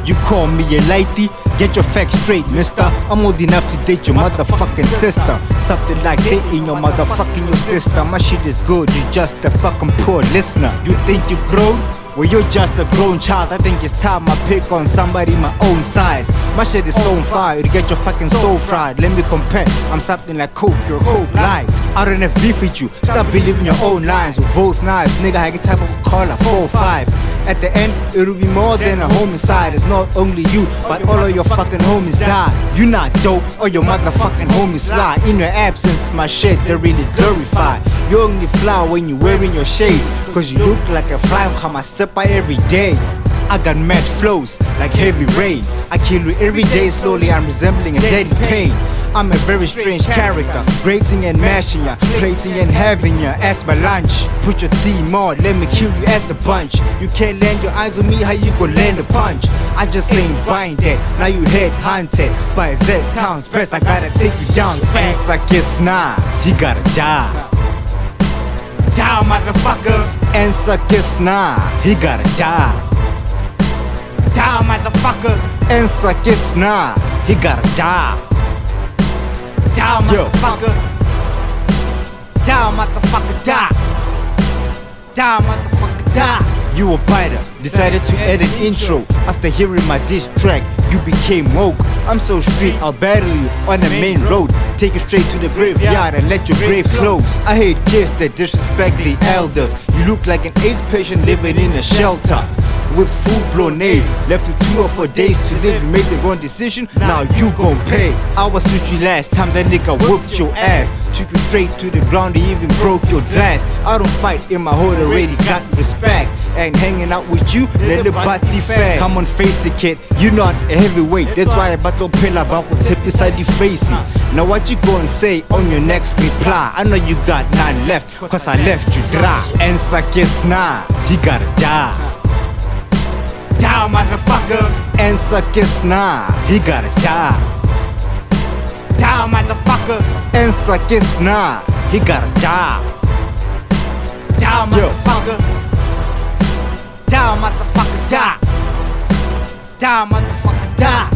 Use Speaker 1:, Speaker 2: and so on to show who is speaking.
Speaker 1: You call me a lady? Get your facts straight, mister. I'm old enough to date your motherfucking sister. Something like dating your motherfucking your sister. My shit is good, you just a fucking poor listener. You think you grown? Well, you're just a grown child. I think it's time I pick on somebody my own size. My shit is so fire, you get your fucking soul fried. Let me compare, I'm something like coke, you're coke light. I don't have beef with you, stop believing your own lines. With both knives, nigga, I get type of a collar, 4-5. At the end, it'll be more than a homicide. It's not only you, but all of your fucking homies die. You not dope, or your motherfucking homies lie. In your absence, my shit, they really glorify. You only fly when you wearing your shades, cause you look like a fly on my by every day. I got mad flows like heavy rain. I kill you every day slowly, I'm resembling a deadly pain. I'm a very strange character, grating and mashing ya, plating and having ya as my lunch. Put your team on, let me kill you as a bunch. You can't land your eyes on me, how you gon' land a punch? I just ain't buying that, now you head hunted by Z-Town's best, I gotta take you down fast. I guess nah, he gotta die. Down, motherfucker. And suck his nah, he gotta die. Down, motherfucker. And suck his nah, he gotta die. Down, motherfucker. Down, motherfucker, die. Down, motherfucker, die. You a biter, decided to add an intro. After hearing my diss track, you became woke. I'm so street, I'll battle you on the main road. Take you straight to the graveyard and let your grave close. I hate kids that disrespect the elders. You look like an AIDS patient living in a shelter with full-blown AIDS. Left with 2 or 4 days to live. You made the wrong decision, now you gon' pay. I was with you last time that nigga whooped your ass. Took you straight to the ground, he even broke your glass. I don't fight in my hood, already got respect. And hanging out with you, let the body fag. Come on, face it, kid, you not a heavyweight. That's why I battle pill about with hip inside the face. Now what you gon' say on your next reply? I know you got none left, cause I left you dry. And Sakis nah, he gotta die. Down, motherfucker. And Sakis nah, he gotta die. Down, motherfucker. And Sakis nah, he gotta die. Down, motherfucker. Down, motherfucker, die. Down, motherfucker, die.